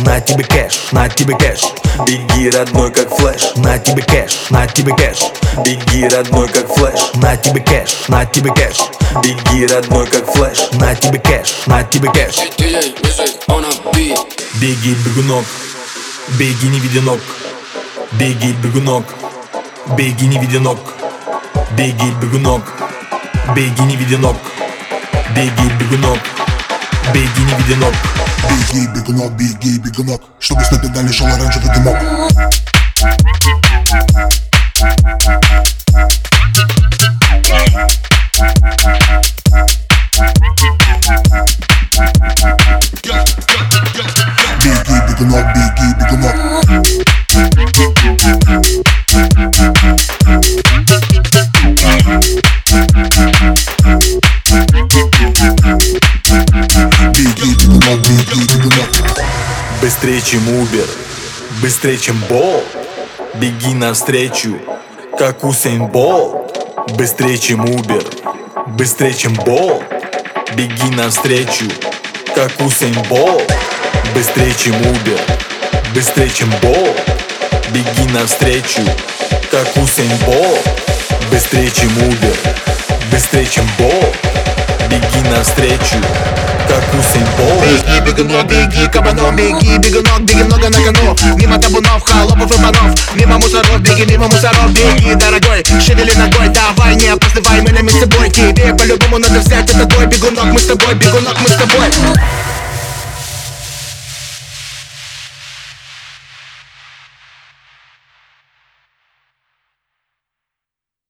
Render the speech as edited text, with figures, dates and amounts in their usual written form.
на тебе кэш, на тебе кэш. Беги, родной, как флэш. На тебе кэш, на тебе кэш. Беги, родной, как флэш. На тебе кэш, на тебе кэш. Беги, родной, как флэш. На тебе кэш, на тебе кэш. Беги, бегунок, беги, не видя ног. Беги, бегунок, беги, не видя ног. Беги, бегунок, беги, не видя ног. Беги, бегунок, беги, не видя ног. Беги, бегунок, чтобы с педали шел оранжевый дымок. Беги, бегунок. Быстрее, чем Uber, быстрее, чем Болт. Беги навстречу, как Усейн Болт. Быстрее, чем Uber, быстрее, чем Болт. Беги навстречу, как Усейн Болт. Быстрее, чем Uber, быстрее, чем Болт. Беги навстречу, как Усейн Болт. Быстрее, чем Uber, быстрее, чем Болт. Беги навстречу, как Усейн Болт. Беги, бегунок, беги, кабаном. Беги, бегунок, беги, много на кону. Мимо табунов, холопов и панов. Мимо мусоров, беги, мимо мусоров. Беги, дорогой, шевели ногой. Давай, не опаздывай, мы на месте бой. Тебе по-любому надо взять, это твой бегунок. Мы с тобой, бегунок, мы с тобой.